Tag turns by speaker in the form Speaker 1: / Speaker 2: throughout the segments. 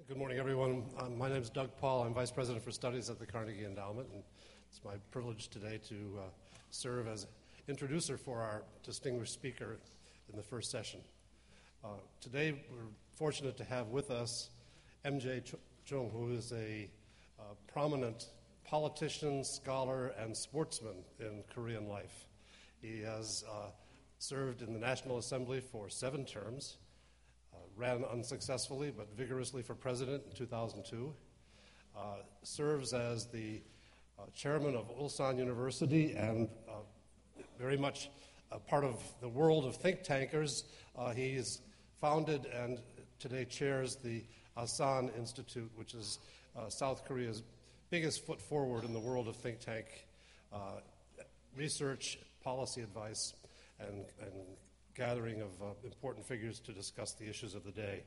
Speaker 1: Good morning, everyone. My name is Doug Paul. I'm Vice President for Studies at the Carnegie Endowment, and it's my privilege today to serve as introducer for our distinguished speaker in the first session. Today, we're fortunate to have with us M.J. Chung, who is a prominent politician, scholar, and sportsman in Korean life. He has served in the National Assembly for 7 terms, ran unsuccessfully but vigorously for president in 2002, serves as the chairman of Ulsan University and very much a part of the world of think tankers. He's founded and today chairs the Asan Institute, which is South Korea's biggest foot forward in the world of think tank research, policy advice, and gathering of important figures to discuss the issues of the day.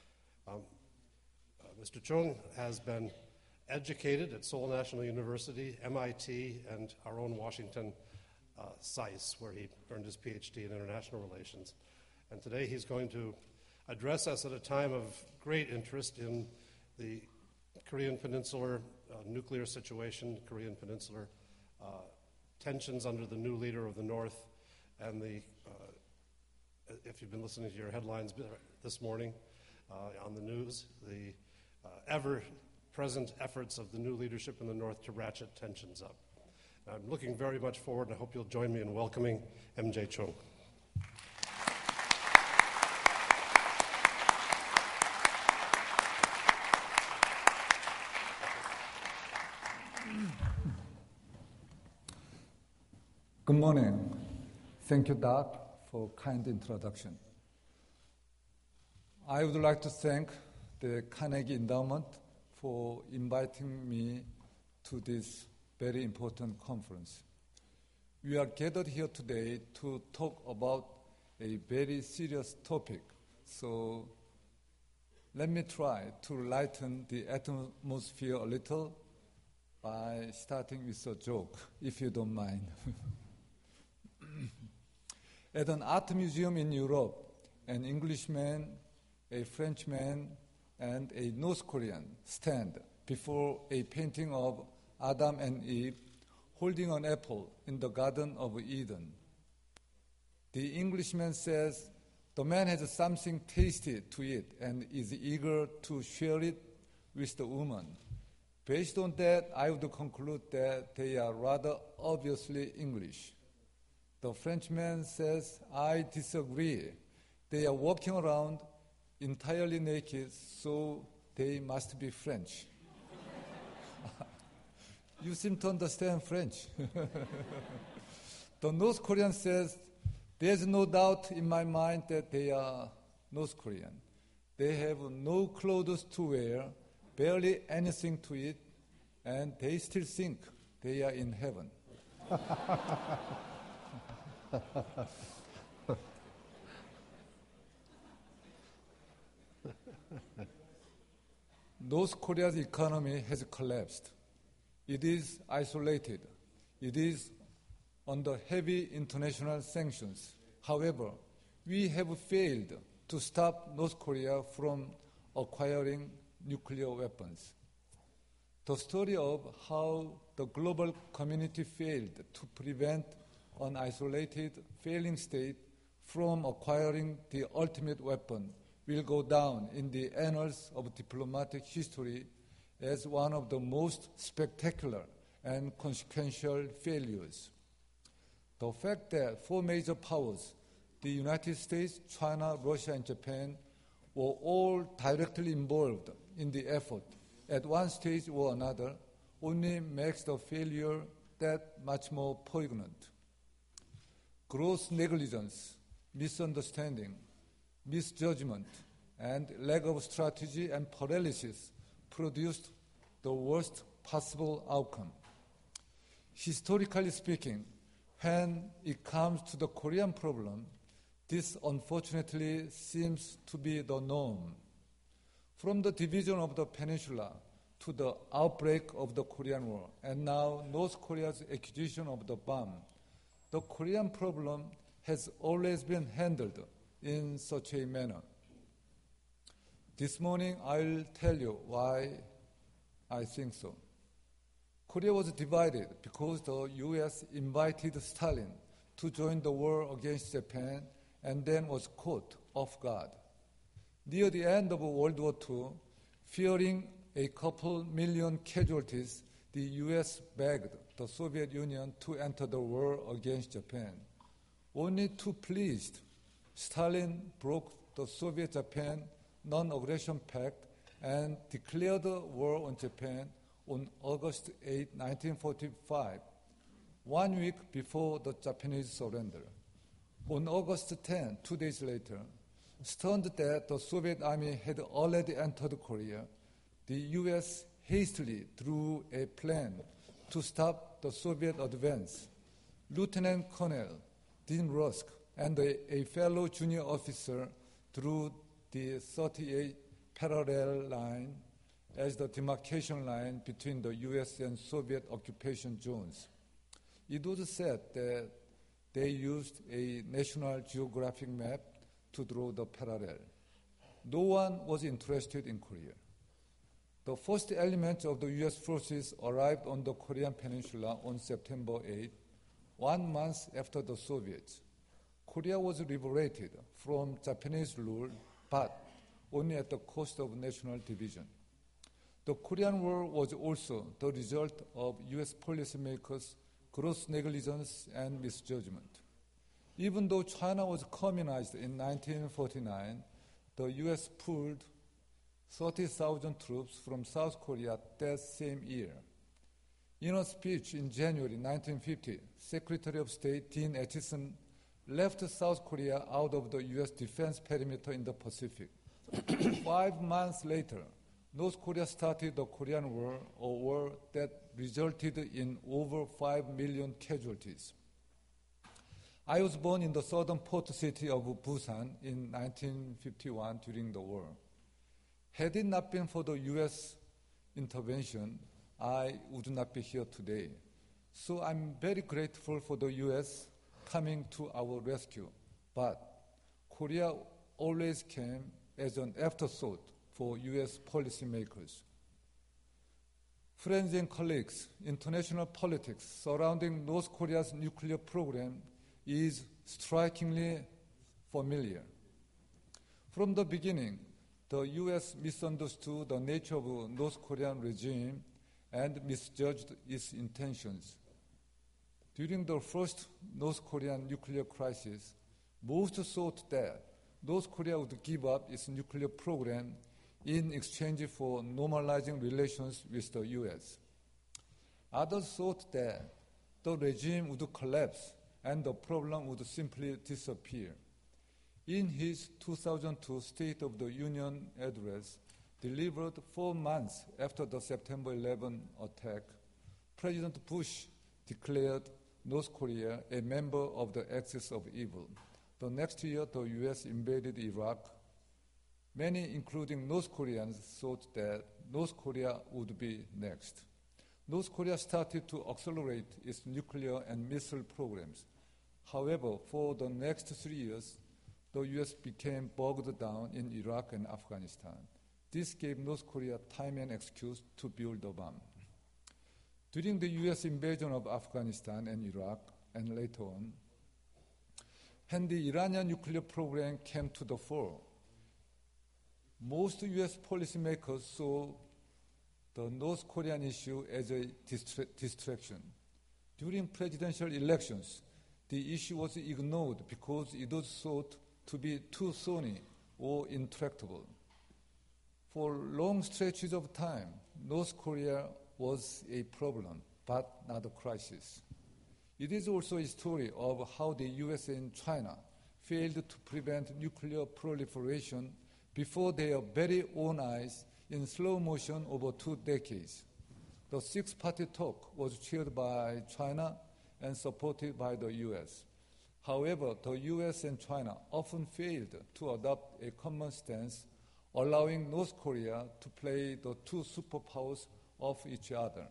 Speaker 1: Mr. Chung has been educated at Seoul National University, MIT, and our own Washington SAIS, where he earned his PhD in international relations. And today he's going to address us at a time of great interest in the Korean Peninsular nuclear situation, Korean Peninsular tensions under the new leader of the North, and the if you've been listening to your headlines this morning on the news, the ever-present efforts of the new leadership in the North to ratchet tensions up. I'm looking very much forward, and I hope you'll join me in welcoming M.J. Chung.
Speaker 2: Good morning. Thank you, Doc, for kind introduction. I would like to thank the Carnegie Endowment for inviting me to this very important conference. We are gathered here today to talk about a very serious topic, so let me try to lighten the atmosphere a little by starting with a joke, if you don't mind. At an art museum in Europe, an Englishman, a Frenchman, and a North Korean stand before a painting of Adam and Eve holding an apple in the Garden of Eden. The Englishman says the man has something tasty to eat and is eager to share it with the woman. Based on that, I would conclude that they are rather obviously English. The Frenchman says, I disagree. They are walking around entirely naked, so they must be French. You seem to understand French. The North Korean says, there's no doubt in my mind that they are North Korean. They have no clothes to wear, barely anything to eat, and they still think they are in heaven. North Korea's economy has collapsed. It is isolated. It is under heavy international sanctions. However, we have failed to stop North Korea from acquiring nuclear weapons. The story of how the global community failed to prevent an isolated, failing state from acquiring the ultimate weapon will go down in the annals of diplomatic history as one of the most spectacular and consequential failures. The fact that 4 major powers, the United States, China, Russia, and Japan, were all directly involved in the effort at one stage or another only makes the failure that much more poignant. Gross negligence, misunderstanding, misjudgment, and lack of strategy and paralysis produced the worst possible outcome. Historically speaking, when it comes to the Korean problem, this unfortunately seems to be the norm. From the division of the peninsula to the outbreak of the Korean War, and now North Korea's acquisition of the bomb, the Korean problem has always been handled in such a manner. This morning, I'll tell you why I think so. Korea was divided because the U.S. invited Stalin to join the war against Japan and then was caught off guard. Near the end of World War II, fearing a couple million casualties, the U.S. begged the Soviet Union to enter the war against Japan. Only to please, Stalin broke the Soviet-Japan Non-Aggression Pact and declared war on Japan on August 8, 1945, 1 week before the Japanese surrender. On August 10, 2 days later, stunned that the Soviet army had already entered Korea, the U.S. hastily drew a plan to stop the Soviet advance. Lieutenant Colonel Dean Rusk and a fellow junior officer drew the 38 parallel line as the demarcation line between the U.S. and Soviet occupation zones. It was said that they used a National Geographic map to draw the parallel. No one was interested in Korea. The first elements of the U.S. forces arrived on the Korean peninsula on September 8, 1 month after the Soviets. Korea was liberated from Japanese rule, but only at the cost of national division. The Korean War was also the result of U.S. policymakers' gross negligence and misjudgment. Even though China was communized in 1949, the U.S. pulled 30,000 troops from South Korea that same year. In a speech in January 1950, Secretary of State Dean Acheson left South Korea out of the U.S. defense perimeter in the Pacific. 5 months later, North Korea started the Korean War, a war that resulted in over 5 million casualties. I was born in the southern port city of Busan in 1951 during the war. Had it not been for the U.S. intervention, I would not be here today. So I'm very grateful for the U.S. coming to our rescue. But Korea always came as an afterthought for U.S. policymakers. Friends and colleagues, international politics surrounding North Korea's nuclear program is strikingly familiar. From the beginning, the U.S. misunderstood the nature of the North Korean regime and misjudged its intentions. During the first North Korean nuclear crisis, most thought that North Korea would give up its nuclear program in exchange for normalizing relations with the U.S. Others thought that the regime would collapse and the problem would simply disappear. In his 2002 State of the Union address, delivered 4 months after the September 11 attack, President Bush declared North Korea a member of the axis of evil. The next year, the U.S. invaded Iraq. Many, including North Koreans, thought that North Korea would be next. North Korea started to accelerate its nuclear and missile programs. However, for the next 3 years, the U.S. became bogged down in Iraq and Afghanistan. This gave North Korea time and excuse to build a bomb. During the U.S. invasion of Afghanistan and Iraq, and later on, when the Iranian nuclear program came to the fore, most U.S. policymakers saw the North Korean issue as a distraction. During presidential elections, the issue was ignored because it was thought to be too thorny or intractable. For long stretches of time, North Korea was a problem, but not a crisis. It is also a story of how the US and China failed to prevent nuclear proliferation before their very own eyes in slow motion over 2 decades. The six-party talk was chaired by China and supported by the US. However, the US and China often failed to adopt a common stance, allowing North Korea to play the two superpowers off each other.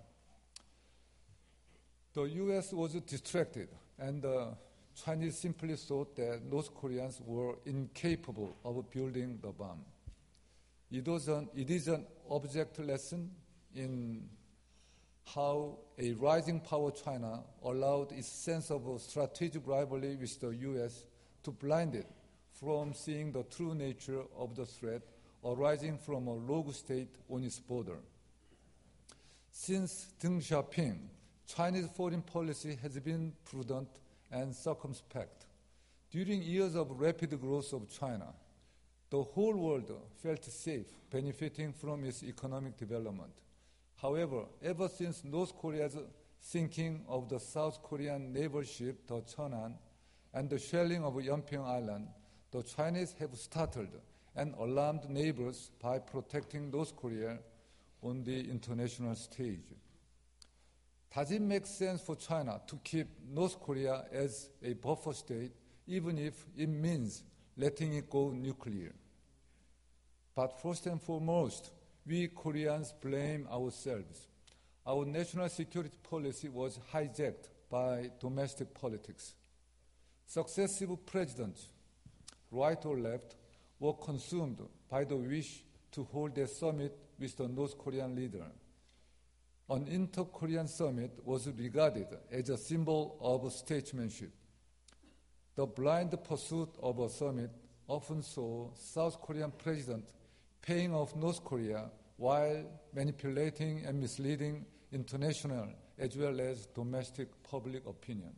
Speaker 2: The US was distracted, and the Chinese simply thought that North Koreans were incapable of building the bomb. It is an object lesson in how a rising power China allowed its sense of a strategic rivalry with the U.S. to blind it from seeing the true nature of the threat arising from a rogue state on its border. Since Deng Xiaoping, Chinese foreign policy has been prudent and circumspect. During years of rapid growth of China, the whole world felt safe, benefiting from its economic development. However, ever since North Korea's sinking of the South Korean naval ship, the Cheonan, and the shelling of Yeonpyeong Island, the Chinese have startled and alarmed neighbors by protecting North Korea on the international stage. Does it make sense for China to keep North Korea as a buffer state, even if it means letting it go nuclear? But first and foremost, we Koreans blame ourselves. Our national security policy was hijacked by domestic politics. Successive presidents, right or left, were consumed by the wish to hold a summit with the North Korean leader. An inter-Korean summit was regarded as a symbol of statesmanship. The blind pursuit of a summit often saw South Korean president paying off North Korea while manipulating and misleading international as well as domestic public opinion.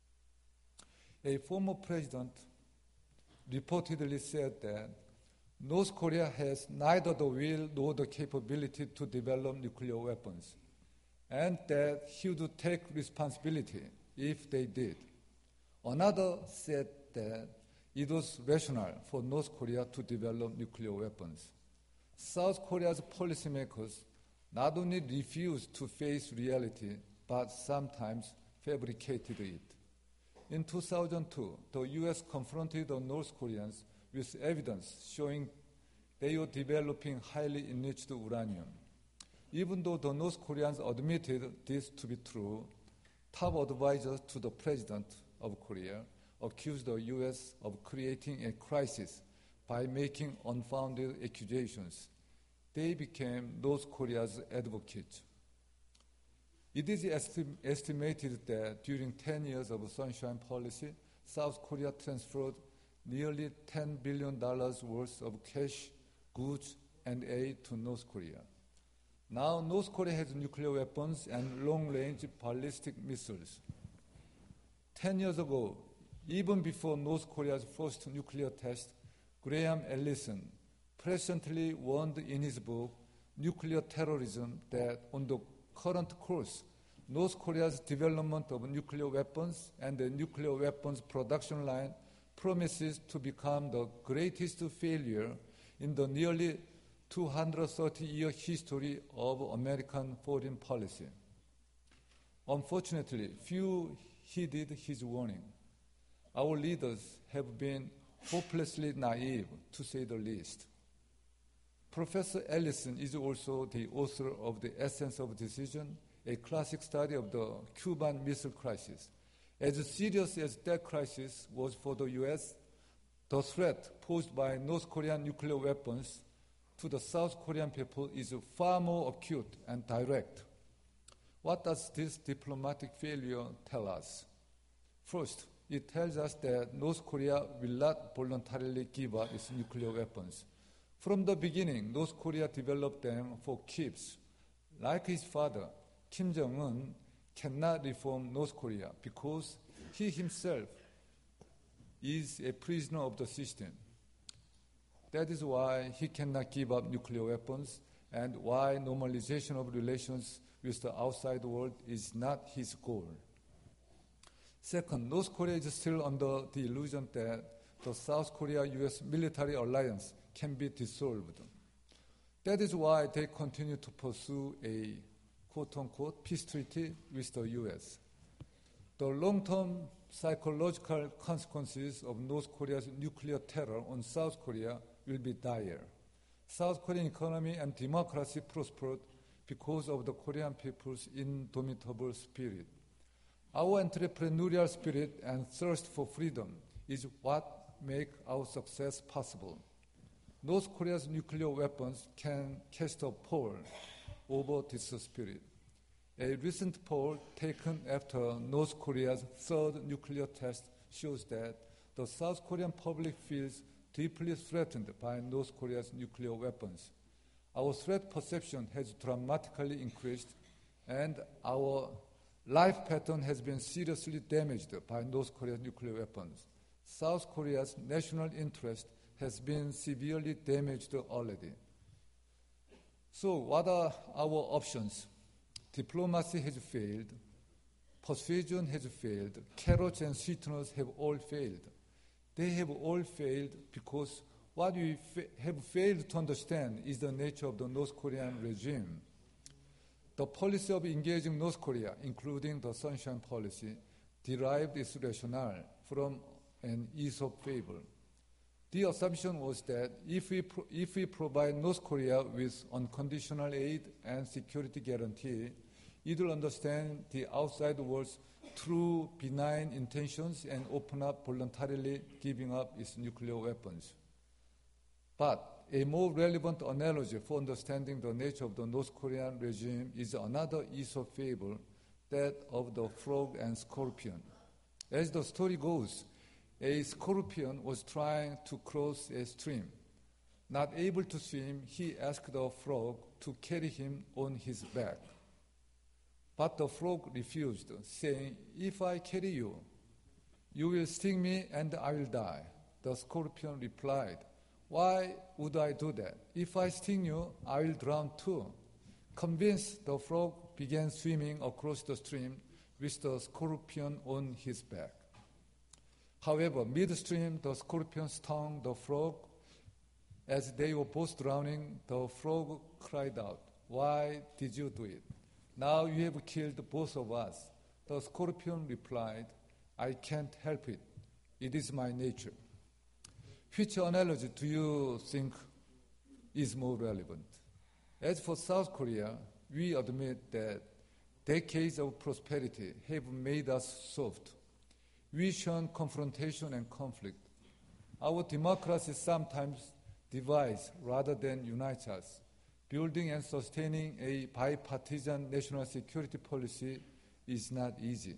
Speaker 2: A former president reportedly said that North Korea has neither the will nor the capability to develop nuclear weapons, and that he would take responsibility if they did. Another said that it was rational for North Korea to develop nuclear weapons. South Korea's policymakers not only refused to face reality, but sometimes fabricated it. In 2002, the U.S. confronted the North Koreans with evidence showing they were developing highly enriched uranium. Even though the North Koreans admitted this to be true, top advisors to the president of Korea accused the U.S. of creating a crisis by making unfounded accusations. They became North Korea's advocates. It is estimated that during 10 years of Sunshine Policy, South Korea transferred nearly $10 billion worth of cash, goods, and aid to North Korea. Now, North Korea has nuclear weapons and long-range ballistic missiles. 10 years ago, even before North Korea's first nuclear test, Graham Allison presciently warned in his book, Nuclear Terrorism, that on the current course, North Korea's development of nuclear weapons and the nuclear weapons production line promises to become the greatest failure in the nearly 230-year history of American foreign policy. Unfortunately, few heeded his warning. Our leaders have been hopelessly naive, to say the least. Professor Allison is also the author of The Essence of Decision, a classic study of the Cuban Missile Crisis. As serious as that crisis was for the U.S., the threat posed by North Korean nuclear weapons to the South Korean people is far more acute and direct. What does this diplomatic failure tell us? First, it tells us that North Korea will not voluntarily give up its nuclear weapons. From the beginning, North Korea developed them for keeps. Like his father, Kim Jong-un cannot reform North Korea because he himself is a prisoner of the system. That is why he cannot give up nuclear weapons and why normalization of relations with the outside world is not his goal. Second, North Korea is still under the illusion that the South Korea-U.S. military alliance can be dissolved. That is why they continue to pursue a quote-unquote peace treaty with the U.S. The long-term psychological consequences of North Korea's nuclear terror on South Korea will be dire. South Korean economy and democracy prospered because of the Korean people's indomitable spirit. Our entrepreneurial spirit and thirst for freedom is what make our success possible. North Korea's nuclear weapons can cast a pall over this spirit. A recent poll taken after North Korea's third nuclear test shows that the South Korean public feels deeply threatened by North Korea's nuclear weapons. Our threat perception has dramatically increased, and our life pattern has been seriously damaged by North Korea's nuclear weapons. South Korea's national interest has been severely damaged already. So what are our options? Diplomacy has failed, persuasion has failed, carrots and sweeteners have all failed. They have all failed because what we have failed to understand is the nature of the North Korean regime. The policy of engaging North Korea, including the Sunshine Policy, derived its rationale from an Aesop fable. The assumption was that if we provide North Korea with unconditional aid and security guarantee, it will understand the outside world's true benign intentions and open up voluntarily giving up its nuclear weapons. But a more relevant analogy for understanding the nature of the North Korean regime is another Aesop fable, that of the frog and scorpion. As the story goes, a scorpion was trying to cross a stream. Not able to swim, he asked the frog to carry him on his back. But the frog refused, saying, "If I carry you, you will sting me and I will die." The scorpion replied, "Why would I do that? If I sting you, I will drown too." Convinced, the frog began swimming across the stream with the scorpion on his back. However, midstream, the scorpion stung the frog. As they were both drowning, the frog cried out, "Why did you do it? Now you have killed both of us." The scorpion replied, "I can't help it. It is my nature." Which analogy do you think is more relevant? As for South Korea, we admit that decades of prosperity have made us soft. We shun confrontation and conflict. Our democracy sometimes divides rather than unites us. Building and sustaining a bipartisan national security policy is not easy.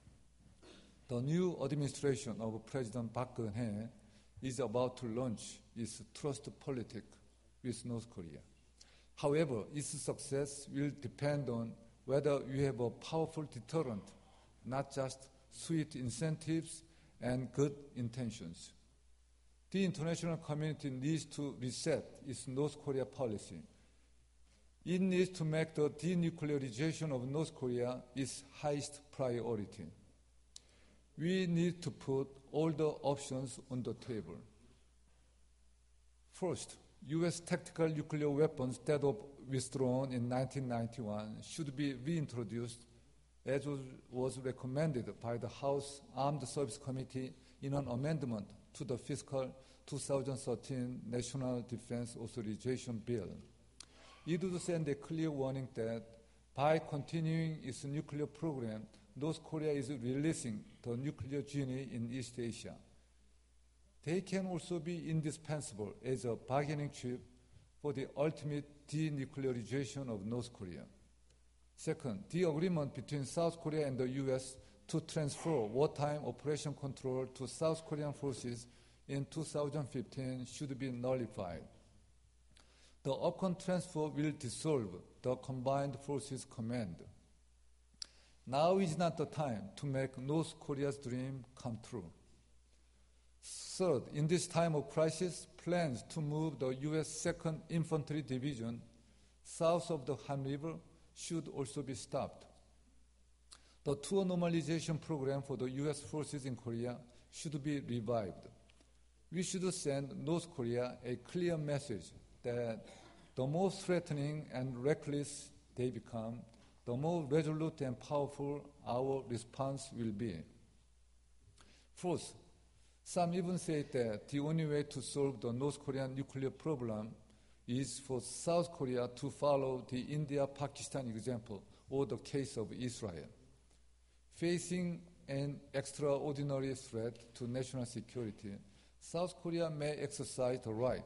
Speaker 2: The new administration of President Park Geun-hye is about to launch its trust politic with North Korea. However, its success will depend on whether we have a powerful deterrent, not just sweet incentives and good intentions. The international community needs to reset its North Korea policy. It needs to make the denuclearization of North Korea its highest priority. We need to put all the options on the table. First, U.S. tactical nuclear weapons that were withdrawn in 1991 should be reintroduced as was recommended by the House Armed Services Committee in an amendment to the fiscal 2013 National Defense Authorization Bill. It would send a clear warning that by continuing its nuclear program, North Korea is releasing the nuclear genie in East Asia. They can also be indispensable as a bargaining chip for the ultimate denuclearization of North Korea. Second, the agreement between South Korea and the U.S. to transfer wartime operation control to South Korean forces in 2015 should be nullified. The upcoming transfer will dissolve the Combined Forces Command. Now is not the time to make North Korea's dream come true. Third, in this time of crisis, plans to move the U.S. 2nd Infantry Division south of the Han River should also be stopped. The tour normalization program for the U.S. forces in Korea should be revived. We should send North Korea a clear message that the more threatening and reckless they become, the more resolute and powerful our response will be. Fourth, some even say that the only way to solve the North Korean nuclear problem is for South Korea to follow the India-Pakistan example or the case of Israel. Facing an extraordinary threat to national security, South Korea may exercise the right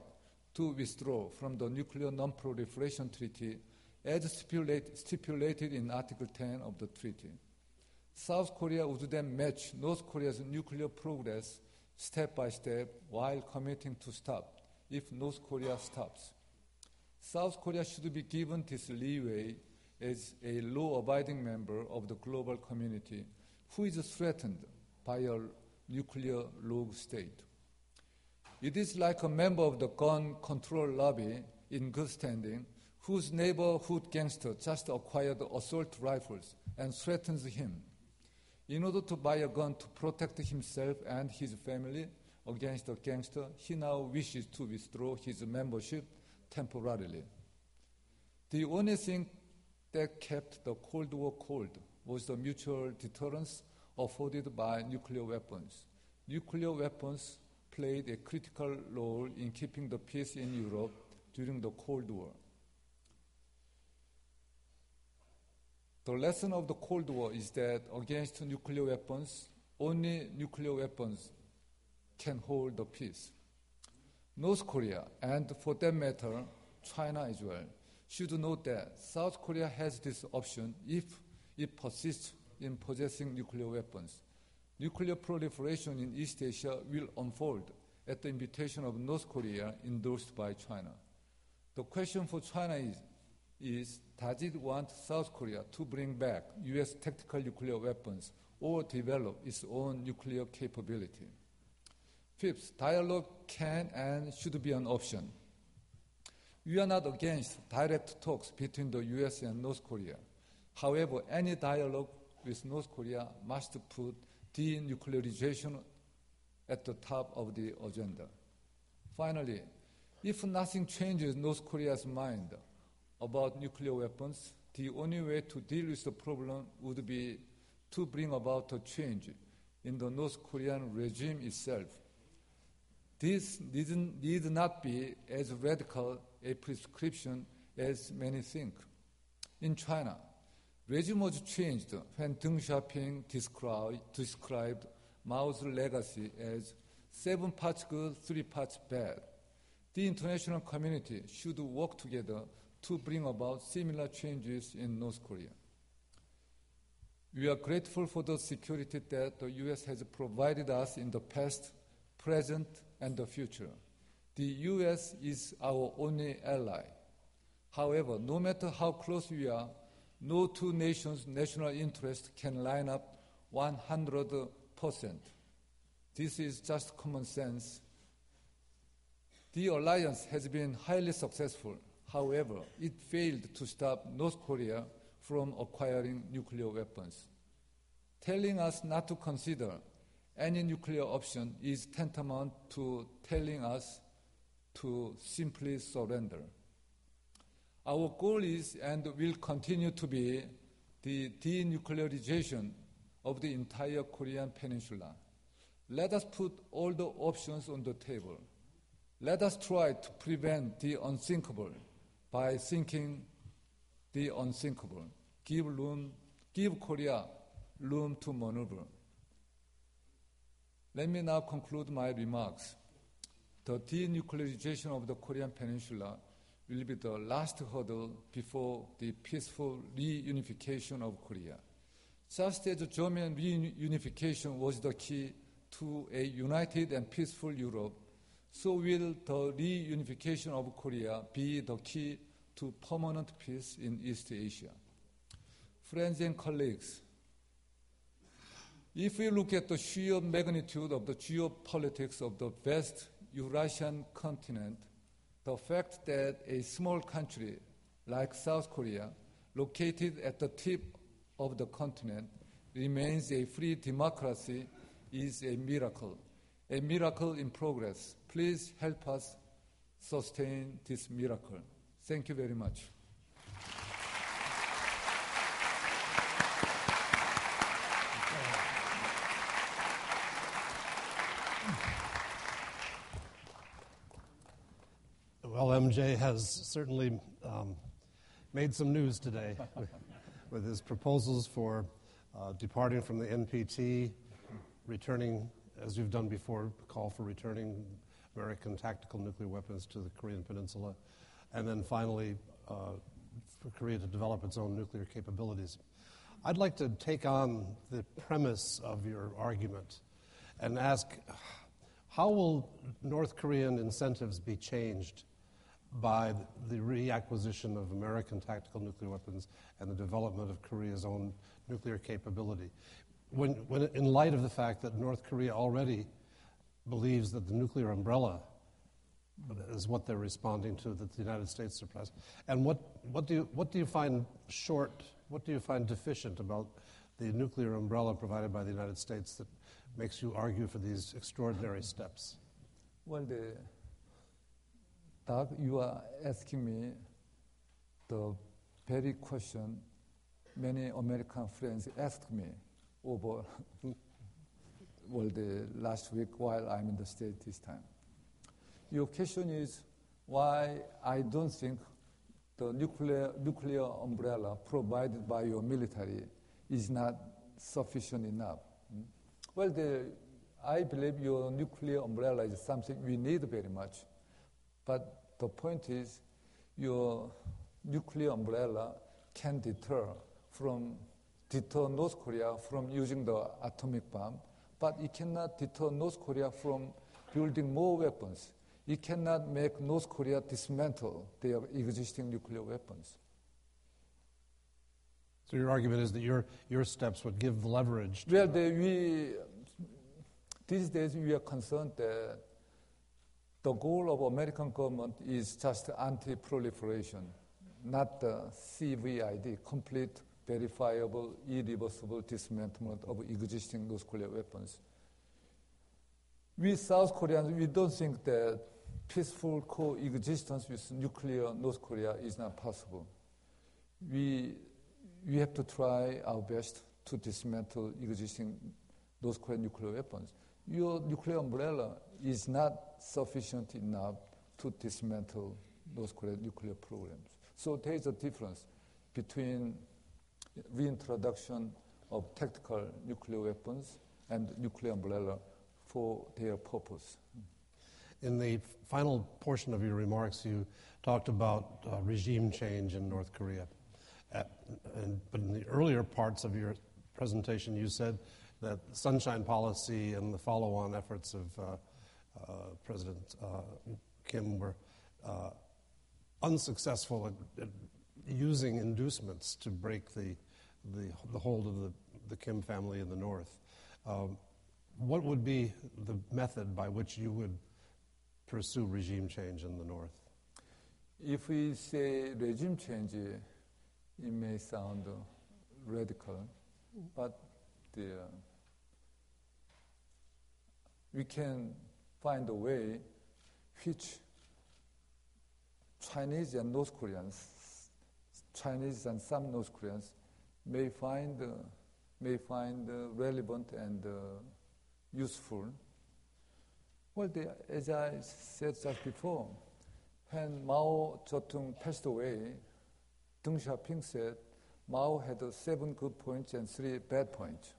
Speaker 2: to withdraw from the Nuclear Non-Proliferation Treaty as stipulated in Article 10 of the treaty. South Korea would then match North Korea's nuclear progress step by step while committing to stop if North Korea stops. South Korea should be given this leeway as a law-abiding member of the global community who is threatened by a nuclear rogue state. It is like a member of the gun control lobby in good standing whose neighborhood gangster just acquired assault rifles and threatens him. In order to buy a gun to protect himself and his family against the gangster, he now wishes to withdraw his membership temporarily. The only thing that kept the Cold War cold was the mutual deterrence afforded by nuclear weapons. Nuclear weapons played a critical role in keeping the peace in Europe during the Cold War. The lesson of the Cold War is that against nuclear weapons, only nuclear weapons can hold the peace. North Korea, and for that matter, China as well, should note that South Korea has this option if it persists in possessing nuclear weapons. Nuclear proliferation in East Asia will unfold at the invitation of North Korea endorsed by China. The question for China is does it want South Korea to bring back U.S. tactical nuclear weapons or develop its own nuclear capability? Fifth, dialogue can and should be an option. We are not against direct talks between the U.S. and North Korea. However, any dialogue with North Korea must put denuclearization at the top of the agenda. Finally, if nothing changes North Korea's mind about nuclear weapons, the only way to deal with the problem would be to bring about a change in the North Korean regime itself. This need not be as radical a prescription as many think. In China, regime was changed when Deng Xiaoping described Mao's legacy as 7 parts good, 3 parts bad. The international community should work together to bring about similar changes in North Korea. We are grateful for the security that the U.S. has provided us in the past, present, and the future. The U.S. is our only ally. However, no matter how close we are, no two nations' national interest can line up 100%. This is just common sense. The alliance has been highly successful. However, it failed to stop North Korea from acquiring nuclear weapons. Telling us not to consider any nuclear option is tantamount to telling us to simply surrender. Our goal is and will continue to be the denuclearization of the entire Korean peninsula. Let us put all the options on the table. Let us try to prevent the unthinkable by thinking the unthinkable. Give Korea room to maneuver. Let me now conclude my remarks. The denuclearization of the Korean peninsula will be the last hurdle before the peaceful reunification of Korea. Just as German reunification was the key to a united and peaceful Europe, so will the reunification of Korea be the key to permanent peace in East Asia. Friends and colleagues, if we look at the sheer magnitude of the geopolitics of the vast Eurasian continent, the fact that a small country like South Korea, located at the tip of the continent, remains a free democracy is a miracle in progress. Please help us sustain this miracle. Thank you very much.
Speaker 1: Well, MJ has certainly made some news today with his proposals for departing from the NPT, returning, as you've done before, call for returning American tactical nuclear weapons to the Korean Peninsula, and then finally for Korea to develop its own nuclear capabilities. I'd like to take on the premise of your argument and ask, how will North Korean incentives be changed by the reacquisition of American tactical nuclear weapons and the development of Korea's own nuclear capability? When in light of the fact that North Korea already believes that the nuclear umbrella is what they're responding to, that the United States suppressed. And what do you find deficient about the nuclear umbrella provided by the United States that makes you argue for these extraordinary steps?
Speaker 2: Well, Doug, you are asking me the very question many American friends asked me over the last week while I'm in the States this time. Your question is why I don't think the nuclear umbrella provided by your military is not sufficient enough. Well, I believe your nuclear umbrella is something we need very much. But the point is, your nuclear umbrella can deter North Korea from using the atomic bomb, but it cannot deter North Korea from building more weapons. It cannot make North Korea dismantle their existing nuclear weapons.
Speaker 1: So your argument is that your steps would give leverage to...
Speaker 2: Well, these days we are concerned that the goal of American government is just anti-proliferation, not the CVID, complete, verifiable, irreversible dismantlement of existing nuclear weapons. We South Koreans, we don't think that peaceful coexistence with nuclear North Korea is not possible. We have to try our best to dismantle existing North Korean nuclear weapons. Your nuclear umbrella is not sufficient enough to dismantle North Korean nuclear programs. So there is a difference between reintroduction of tactical nuclear weapons and nuclear umbrella for their purpose.
Speaker 1: In the final portion of your remarks, you talked about regime change in North Korea. But in the earlier parts of your presentation, you said that Sunshine Policy and the follow-on efforts of President Kim were unsuccessful at using inducements to break the hold of the Kim family in the North. What would be the method by which you would pursue regime change in the North?
Speaker 2: If we say regime change, it may sound radical, but we can find a way which Chinese and North Koreans, Chinese and some North Koreans may find relevant and useful. Well, as I said just before, when Mao Zedong passed away, Deng Xiaoping said Mao had 7 good points and 3 bad points.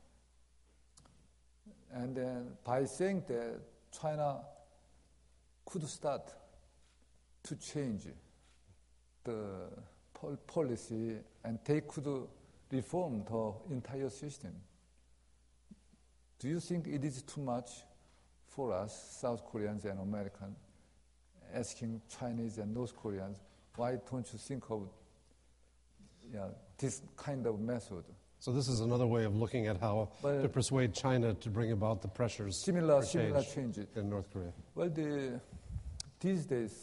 Speaker 2: And then by saying that, China could start to change the policy and they could reform the entire system. Do you think it is too much for us, South Koreans and Americans, asking Chinese and North Koreans, why don't you think of this kind of method?
Speaker 1: So this is another way of looking at how to persuade China to bring about the pressures
Speaker 2: similar change
Speaker 1: in North Korea.
Speaker 2: Well, these days,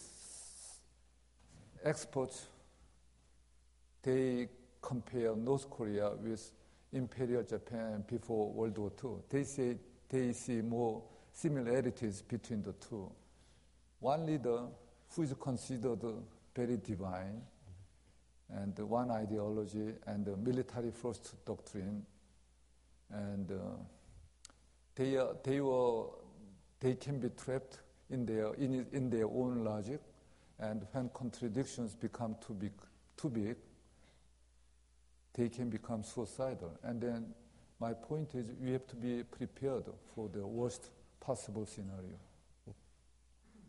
Speaker 2: experts, they compare North Korea with Imperial Japan before World War II. They say they see more similarities between the two. One leader who is considered very divine, and one ideology and the military first doctrine, and they can be trapped in their own logic, and when contradictions become too big, they can become suicidal. And then my point is we have to be prepared for the worst possible scenario.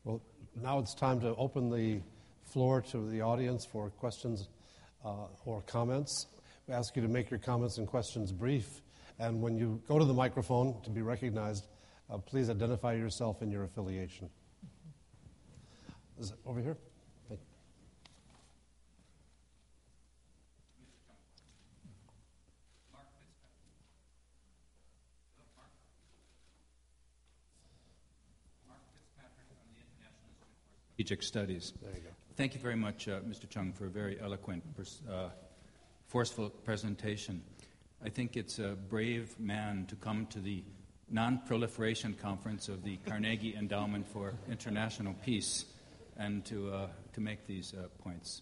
Speaker 1: Well, now it's time to open the floor to the audience for questions or comments. We ask you to make your comments and questions brief, and when you go to the microphone to be recognized, please identify yourself and your affiliation. Is it over here? Thank you.
Speaker 3: Strategic Studies.
Speaker 1: There you go.
Speaker 3: Thank you very much, Mr. Chung, for a very eloquent, forceful presentation. I think it's a brave man to come to the Non-Proliferation Conference of the Carnegie Endowment for International Peace and to make these points.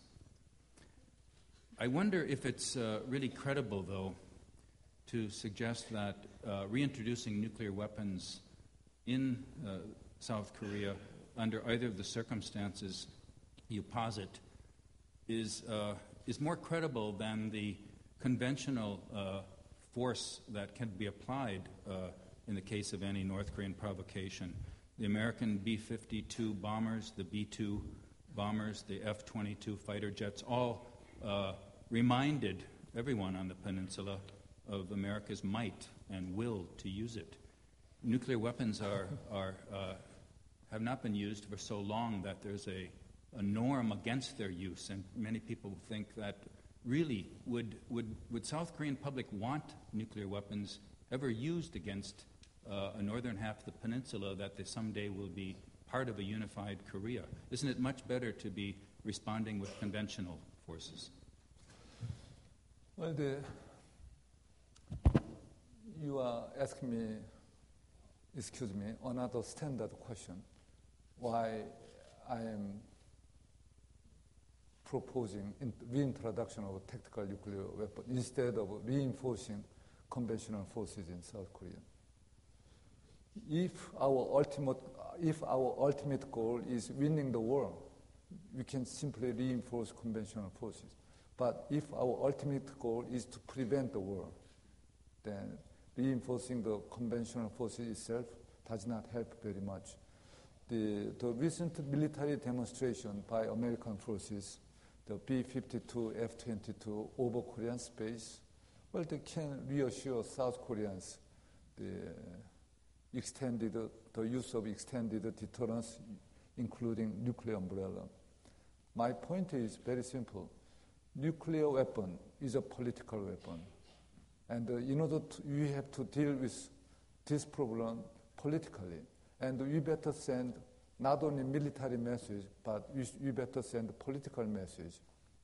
Speaker 3: I wonder if it's really credible, though, to suggest that reintroducing nuclear weapons in South Korea under either of the circumstances you posit is more credible than the conventional force that can be applied in the case of any North Korean provocation. The American B-52 bombers, the B-2 bombers, the F-22 fighter jets all reminded everyone on the peninsula of America's might and will to use it. Nuclear weapons have not been used for so long that there's a norm against their use, and many people think that really would South Korean public want nuclear weapons ever used against a northern half of the peninsula that they someday will be part of a unified Korea? Isn't it much better to be responding with conventional forces?
Speaker 2: Well, you are asking me, another standard question. Why I am proposing reintroduction of a tactical nuclear weapon instead of reinforcing conventional forces in South Korea. If our ultimate goal is winning the war, we can simply reinforce conventional forces. But if our ultimate goal is to prevent the war, then reinforcing the conventional forces itself does not help very much. The recent military demonstration by American forces, the B-52, F-22 over Korean space, well, they can reassure South Koreans the use of extended deterrence, including nuclear umbrella. My point is very simple. Nuclear weapon is a political weapon. And in order we have to deal with this problem politically. And we better send not only military message, but we better send a political message.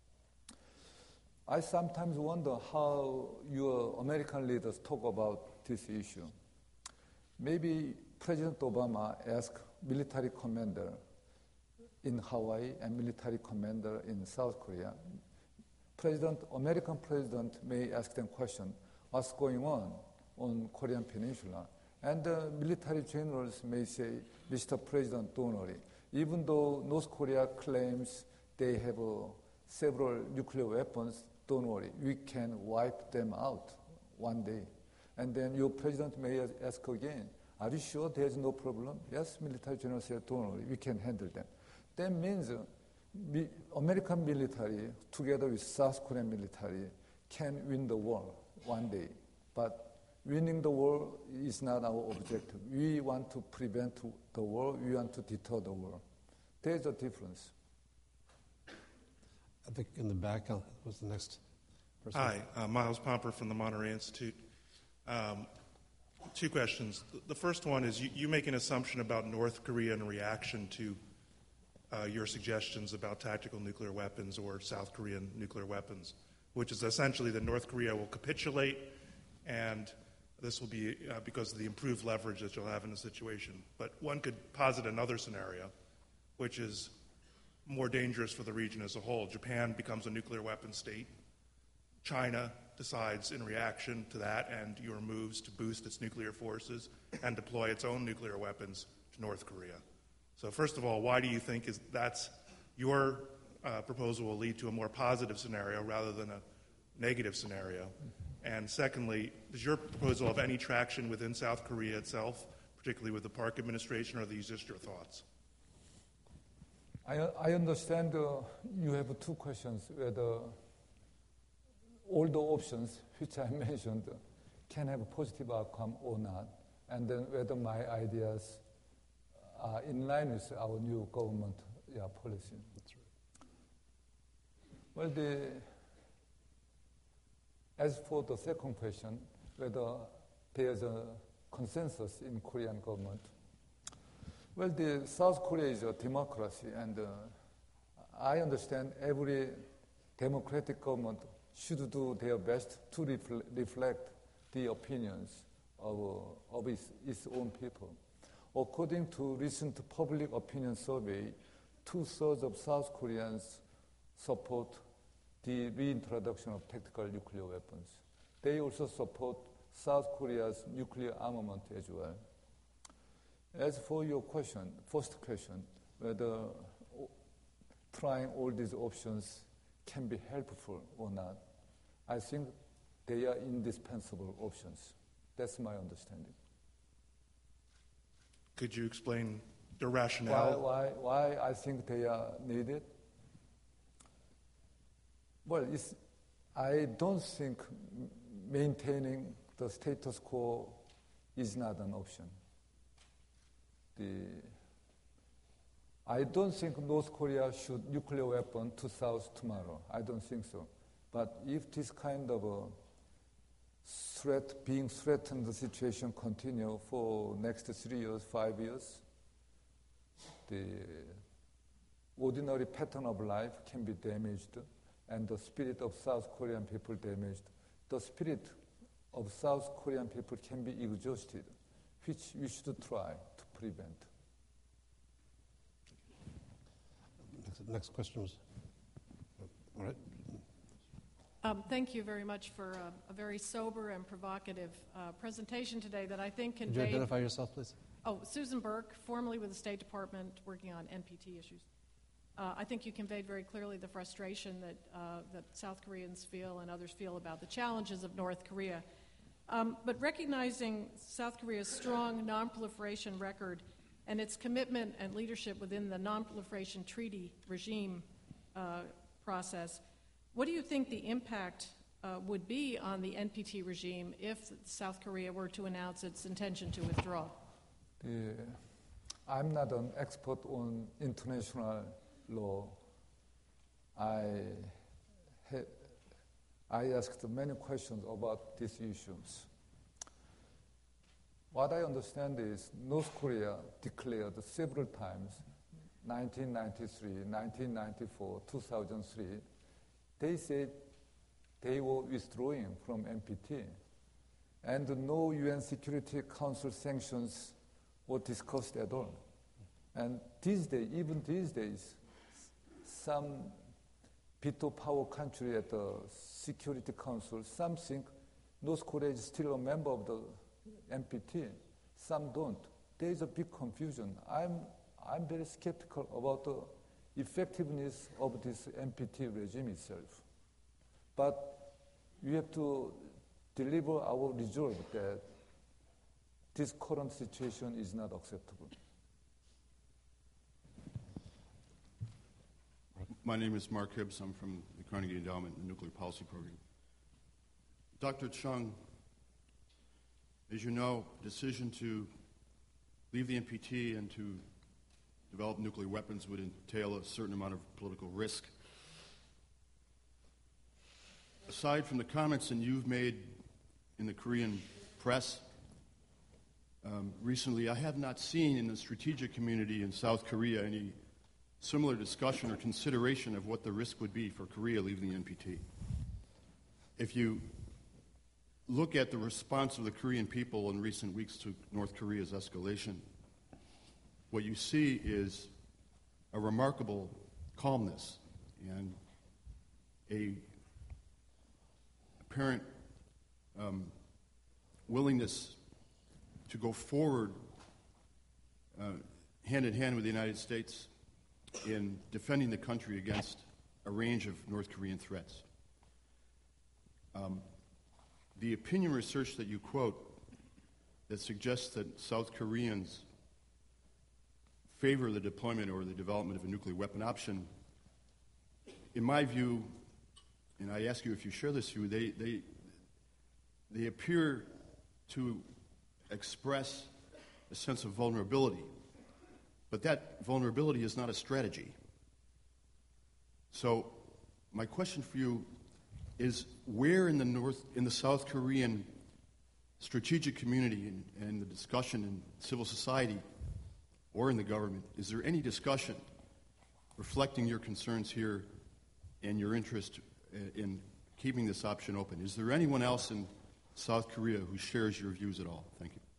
Speaker 2: I sometimes wonder how your American leaders talk about this issue. Maybe President Obama asked military commander in Hawaii and military commander in South Korea. American president may ask them question, what's going on Korean Peninsula? And the military generals may say, Mr. President, don't worry. Even though North Korea claims they have several nuclear weapons, don't worry. We can wipe them out one day. And then your president may ask again, are you sure there's no problem? Yes, military general said, don't worry, we can handle them. That means American military, together with South Korean military, can win the war one day. But winning the war is not our objective. We want to prevent the war. We want to deter the war. There's a difference.
Speaker 1: I think in the back was the next person.
Speaker 4: Hi, Miles Pomper from the Monterey Institute. Two questions. The first one is you make an assumption about North Korean reaction to your suggestions about tactical nuclear weapons or South Korean nuclear weapons, which is essentially that North Korea will capitulate, and this will be because of the improved leverage that you'll have in the situation. But one could posit another scenario, which is more dangerous for the region as a whole. Japan becomes a nuclear weapon state. China decides in reaction to that and your moves to boost its nuclear forces and deploy its own nuclear weapons to North Korea. So first of all, why do you think that's your proposal will lead to a more positive scenario rather than a negative scenario? And secondly, does your proposal have any traction within South Korea itself, particularly with the Park administration, or are these just your thoughts?
Speaker 2: I understand you have two questions, whether all the options which I mentioned can have a positive outcome or not, and then whether my ideas are in line with our new government policy.
Speaker 1: That's right.
Speaker 2: Well, as for the second question, whether there's a consensus in Korean government, well, the South Korea is a democracy, and I understand every democratic government should do their best to reflect the opinions of its own people. According to recent public opinion survey, 2/3 of South Koreans support the reintroduction of tactical nuclear weapons. They also support South Korea's nuclear armament as well. As for your question, first question, whether trying all these options can be helpful or not, I think they are indispensable options. That's my understanding.
Speaker 4: Could you explain the rationale?
Speaker 2: Why I think they are needed? Well, I don't think maintaining the status quo is not an option. I don't think North Korea should nuclear weapon to South tomorrow. I don't think so. But if this kind of a being threatened situation continue for next 3 years, 5 years, the ordinary pattern of life can be damaged, and the spirit of South Korean people damaged. The spirit of South Korean people can be exhausted, which we should try to prevent.
Speaker 1: Next question was, all right.
Speaker 5: Thank you very much for a very sober and provocative presentation today that I think
Speaker 1: Could you
Speaker 5: conveyed...
Speaker 1: identify yourself, please?
Speaker 5: Oh, Susan Burke, formerly with the State Department, working on NPT issues. I think you conveyed very clearly the frustration that South Koreans feel and others feel about the challenges of North Korea. But recognizing South Korea's strong non-proliferation record and its commitment and leadership within the non-proliferation treaty regime process, what do you think the impact would be on the NPT regime if South Korea were to announce its intention to withdraw?
Speaker 2: I'm not an expert on international law. I asked many questions about these issues. What I understand is North Korea declared several times, 1993, 1994, 2003, they said they were withdrawing from NPT. And no UN Security Council sanctions were discussed at all. And even these days, some veto power country at the Security Council, some think North Korea is still a member of the NPT, some don't. There is a big confusion. I'm very skeptical about the effectiveness of this NPT regime itself. But we have to deliver our resolve that this current situation is not acceptable.
Speaker 6: My name is Mark Hibbs. I'm from the Carnegie Endowment Nuclear Policy Program. Dr. Chung, as you know, decision to leave the NPT and to develop nuclear weapons would entail a certain amount of political risk. Aside from the comments that you've made in the Korean press recently, I have not seen in the strategic community in South Korea any similar discussion or consideration of what the risk would be for Korea leaving the NPT. If you look at the response of the Korean people in recent weeks to North Korea's escalation, what you see is a remarkable calmness and a apparent willingness to go forward hand in hand with the United States in defending the country against a range of North Korean threats. The opinion research that you quote that suggests that South Koreans favor the deployment or the development of a nuclear weapon option, in my view, and I ask you if you share this view, they appear to express a sense of vulnerability. But that vulnerability is not a strategy. So my question for you is, where in the South Korean strategic community and the discussion in civil society or in the government, is there any discussion reflecting your concerns here and your interest in keeping this option open? Is there anyone else in South Korea who shares your views at all? Thank you.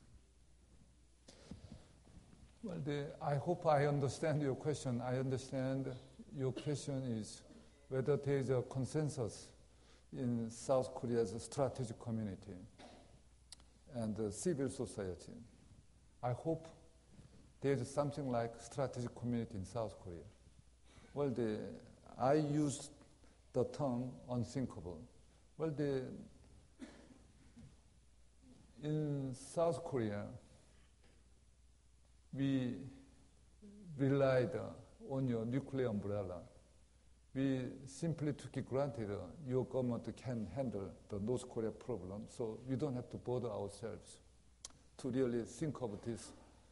Speaker 2: Well, I hope I understand your question. I understand your question is whether there is a consensus in South Korea's strategic community and civil society. I hope there is something like strategic community in South Korea. Well, I used the term unthinkable. Well, in South Korea, we relied on your nuclear umbrella. We simply took it granted your government can handle the North Korea problem, so we don't have to bother ourselves to really think of this,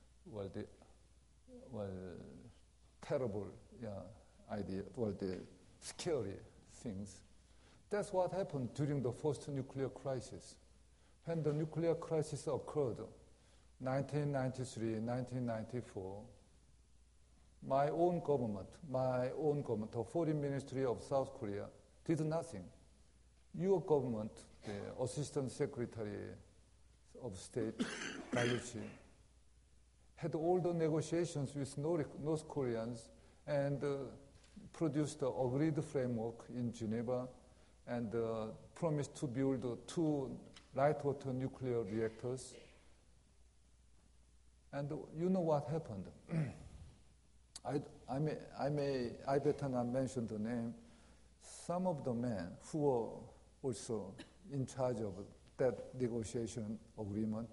Speaker 2: terrible idea, the scary things. That's what happened during the first nuclear crisis. When the nuclear crisis occurred, 1993, 1994, my own government, the Foreign Ministry of South Korea, did nothing. Your government, the Assistant Secretary of State, Galuchi, had all the negotiations with North Koreans and produced the agreed framework in Geneva and promised to build 2 light water nuclear reactors. And you know what happened. I better not mention the name. Some of the men who were also in charge of that negotiation agreement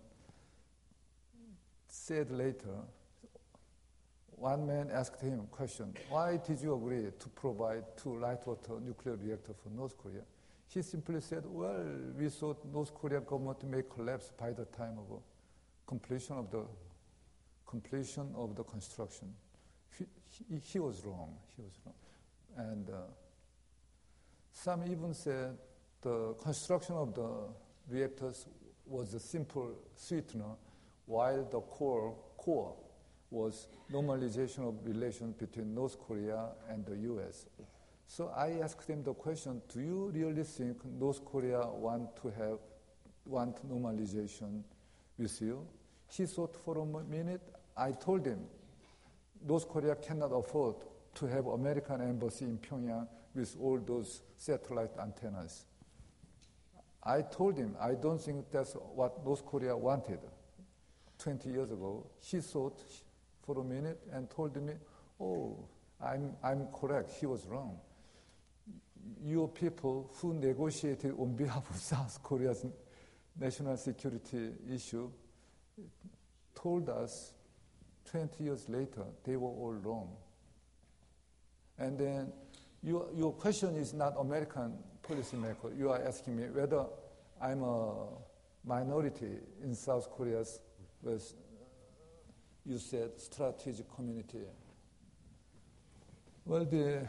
Speaker 2: said later, one man asked him a question, why did you agree to provide 2 light water nuclear reactors for North Korea? He simply said, well, we thought North Korean government may collapse by the time of completion of the construction. He was wrong. And some even said the construction of the reactors was a simple sweetener, while the core was normalization of relations between North Korea and the U.S. So I asked him the question, do you really think North Korea want normalization with you? He thought for a minute. I told him, North Korea cannot afford to have American embassy in Pyongyang with all those satellite antennas. I told him, I don't think that's what North Korea wanted 20 years ago. He thought for a minute and told me, oh, I'm correct, he was wrong. Your people who negotiated on behalf of South Korea's national security issue told us 20 years later, they were all wrong. And then your question is not American policymaker. You are asking me whether I'm a minority in South Korea's, you said, strategic community. Well,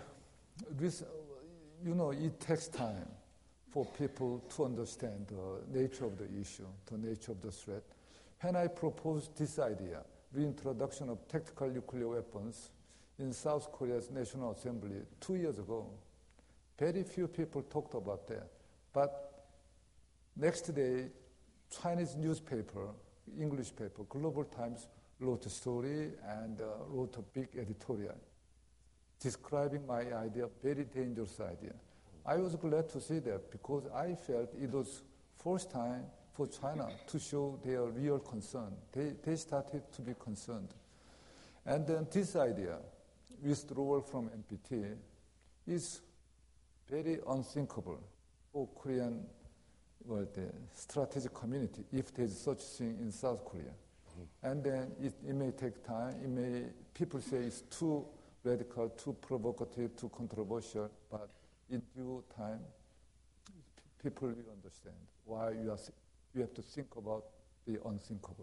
Speaker 2: it takes time for people to understand the nature of the issue, the nature of the threat. When I proposed this idea, reintroduction of tactical nuclear weapons in South Korea's National Assembly 2 years ago, very few people talked about that. But next day, Chinese newspaper, English paper, Global Times, wrote a story and wrote a big editorial describing my idea, very dangerous idea. I was glad to see that because I felt it was first time for China to show their real concern. They started to be concerned. And then this idea, withdrawal from NPT, is very unthinkable for Korean, the strategic community, if there is such thing in South Korea. And then it may take time. People say it's too radical, too provocative, too controversial, but in due time, people will understand why you have to think about the unthinkable.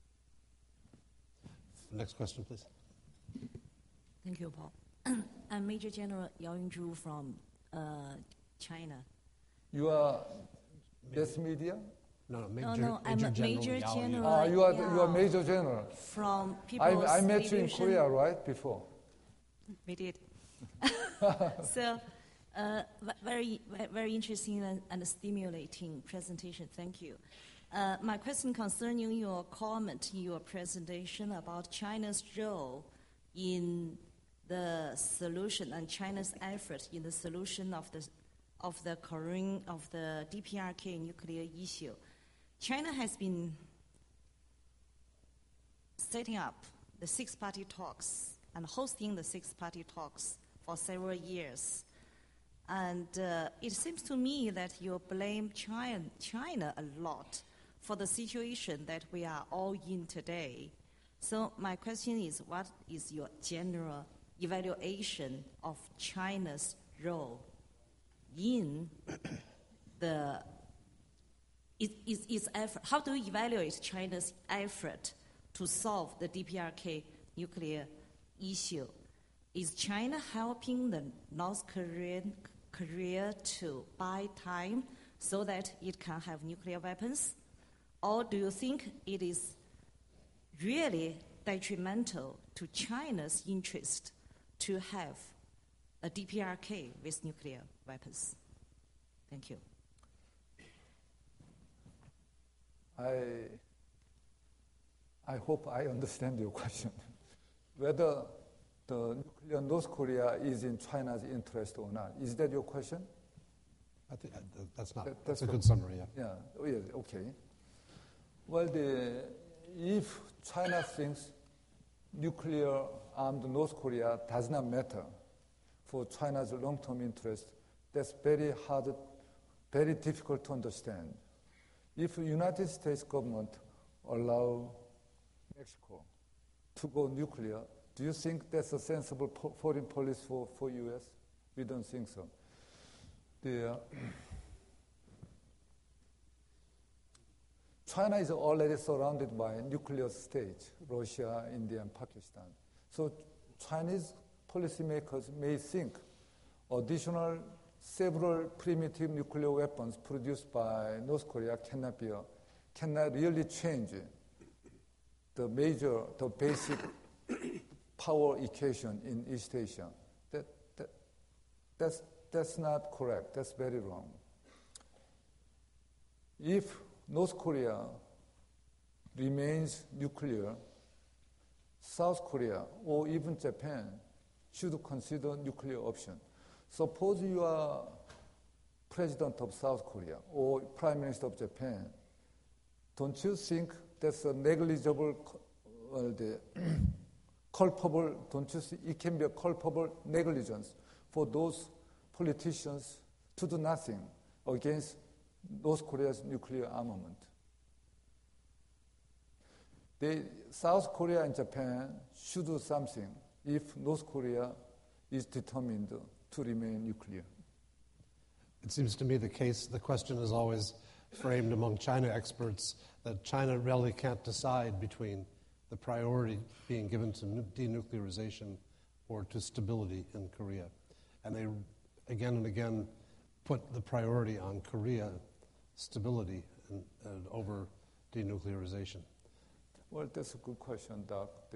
Speaker 1: Next question, please.
Speaker 7: Thank you, Paul. I'm Major General Yao Yunzhu from China.
Speaker 2: You are mass media?
Speaker 1: No,
Speaker 7: I'm a Major General.
Speaker 2: You are Major General.
Speaker 7: From People's
Speaker 2: I met you in
Speaker 7: Liberation.
Speaker 2: Korea, right, before?
Speaker 7: We did. So, very, very interesting and stimulating presentation. Thank you. My question concerning your comment in your presentation about China's role in the solution and China's effort in the solution of the DPRK nuclear issue. China has been setting up the six-party talks and hosting the six-party talks for several years. And it seems to me that you blame China a lot for the situation that we are all in today. So my question is, what is your general evaluation of China's role in its effort? How do you evaluate China's effort to solve the DPRK nuclear issue? Is China helping the North Korea to buy time so that it can have nuclear weapons? Or do you think it is really detrimental to China's interest to have a DPRK with nuclear weapons? Thank you.
Speaker 2: I hope I understand your question. Whether the nuclear North Korea is in China's interest or not. Is that your question?
Speaker 1: I think that's a good summary, yeah.
Speaker 2: Yeah, oh, yeah, okay. Well, if China thinks nuclear-armed North Korea does not matter for China's long-term interest, that's very hard, very difficult to understand. If the United States government allow Mexico to go nuclear, do you think that's a sensible foreign policy for U.S.? We don't think so. China is already surrounded by nuclear states, Russia, India, and Pakistan. So Chinese policymakers may think additional several primitive nuclear weapons produced by North Korea cannot really change the basic power equation in East Asia. That's not correct. That's very wrong. If North Korea remains nuclear, South Korea or even Japan should consider nuclear option. Suppose you are president of South Korea or prime minister of Japan. Don't you think that's a negligible, culpable, don't you see it can be a culpable negligence for those politicians to do nothing against North Korea's nuclear armament? South Korea and Japan should do something if North Korea is determined to remain nuclear.
Speaker 1: It seems to me the question is always framed among China experts that China really can't decide between the priority being given to denuclearization or to stability in Korea. And they again and again put the priority on Korea stability and over denuclearization.
Speaker 2: Well, that's a good question, Doc. The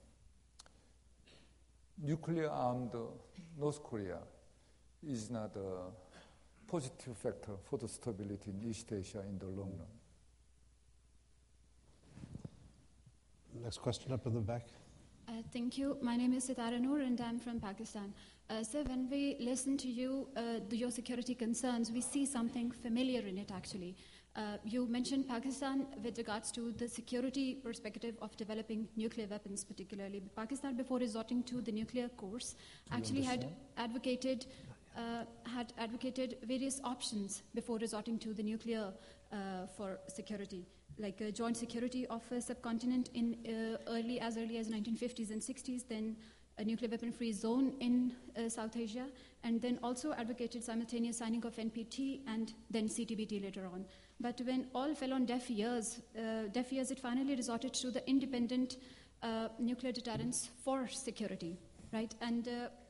Speaker 2: nuclear-armed North Korea is not a positive factor for the stability in East Asia in the long run.
Speaker 1: Next question up in the back.
Speaker 8: Thank you. My name is Sitara Noor and I'm from Pakistan. So when we listen to you, your security concerns, we see something familiar in it actually. You mentioned Pakistan with regards to the security perspective of developing nuclear weapons particularly. Pakistan, before resorting to the nuclear course, actually had advocated various options before resorting to the nuclear for security. like a joint security of a subcontinent in as early as 1950s and 60s, then a nuclear weapon-free zone in South Asia, and then also advocated simultaneous signing of NPT and then CTBT later on. But when all fell on deaf ears, it finally resorted to the independent nuclear deterrence for security, right? And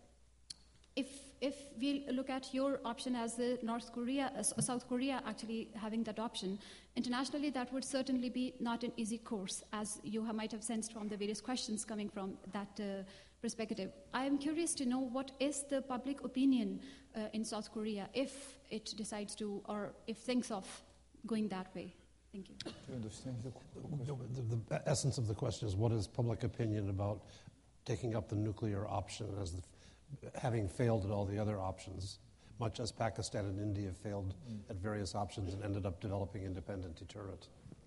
Speaker 8: if we look at your option as the South Korea actually having that option, internationally that would certainly be not an easy course, as you might have sensed from the various questions coming from that perspective. I am curious to know what is the public opinion in South Korea if it decides to, or if thinks of going that way. Thank you.
Speaker 2: Do you understand the question?
Speaker 1: The essence of the question is, what is public opinion about taking up the nuclear option as having failed at all the other options, much as Pakistan and India failed at various options and ended up developing independent deterrent?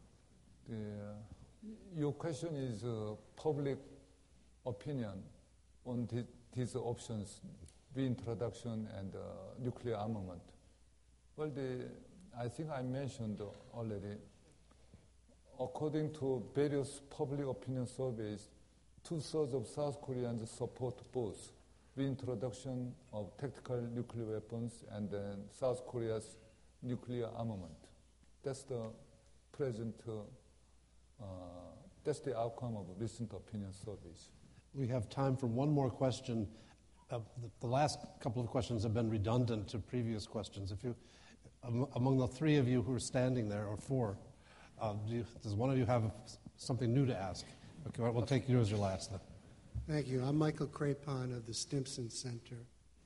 Speaker 2: Your question is public opinion on these options, reintroduction and nuclear armament. Well, I think I mentioned already, according to various public opinion surveys, 2/3 of South Koreans support both reintroduction of tactical nuclear weapons and then South Korea's nuclear armament. That's the present, that's the outcome of recent opinion surveys.
Speaker 1: We have time for one more question. The last couple of questions have been redundant to previous questions. If you, among the three of you who are standing there, or four, does one of you have something new to ask? Okay, we'll take you as your last then.
Speaker 9: Thank you. I'm Michael Crapon of the Stimson Center.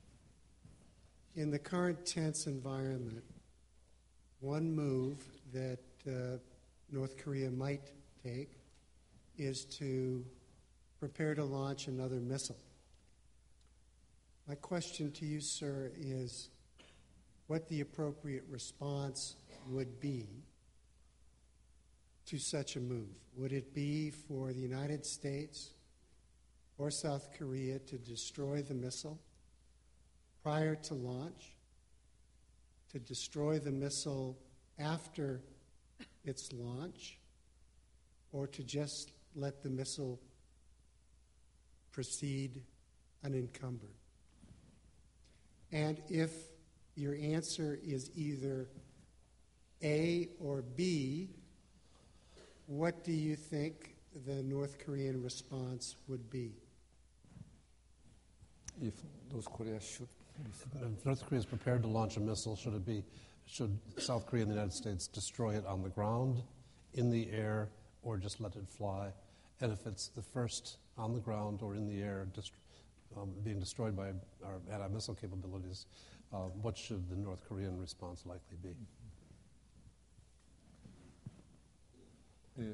Speaker 9: In the current tense environment, one move that North Korea might take is to prepare to launch another missile. My question to you, sir, is what the appropriate response would be to such a move. Would it be for the United States or South Korea to destroy the missile prior to launch, to destroy the missile after its launch, or to just let the missile proceed unencumbered? And if your answer is either A or B, what do you think the North Korean response would be?
Speaker 2: If North Korea should...
Speaker 1: If North Korea is prepared to launch a missile, should South Korea and the United States destroy it on the ground, in the air, or just let it fly? And if it's the first on the ground or in the air being destroyed by our anti-missile capabilities, what should the North Korean response likely be?
Speaker 2: The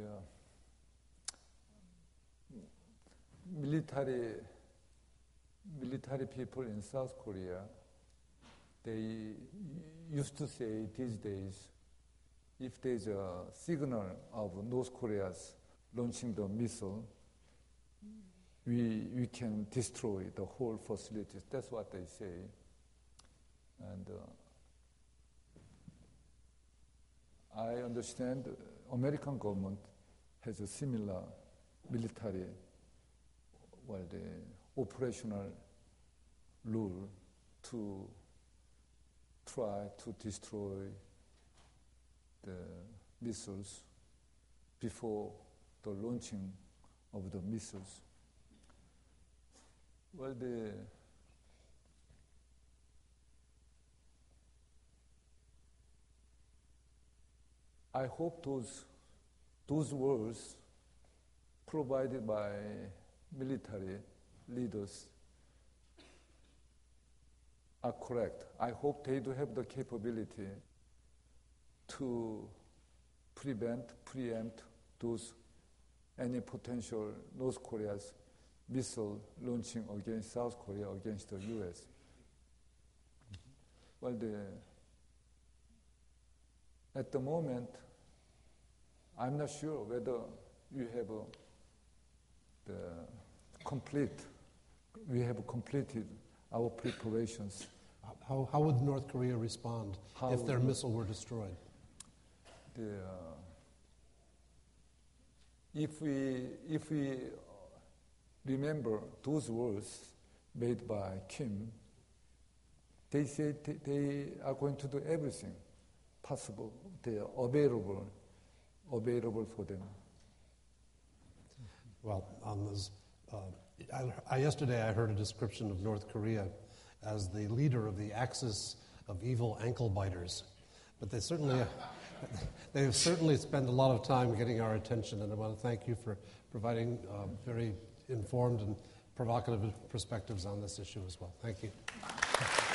Speaker 2: military people in South Korea, they used to say these days, if there's a signal of North Korea's launching the missile, we can destroy the whole facilities. That's what they say. And I understand American government has a similar military, the operational rule to try to destroy the missiles before the launching of the missiles. Well, I hope those words provided by military leaders are correct. I hope they do have the capability to preempt any potential North Korea's missile launching against South Korea, against the U.S. Well, at the moment, I'm not sure whether we have completed our preparations.
Speaker 1: How would North Korea respond if their missile were destroyed?
Speaker 2: if we remember those words made by Kim, they said they are going to do everything possible, they are available for them.
Speaker 1: Well, on this, yesterday I heard a description of North Korea as the leader of the axis of evil ankle biters. But they've certainly spent a lot of time getting our attention, and I want to thank you for providing very informed and provocative perspectives on this issue as well. Thank you.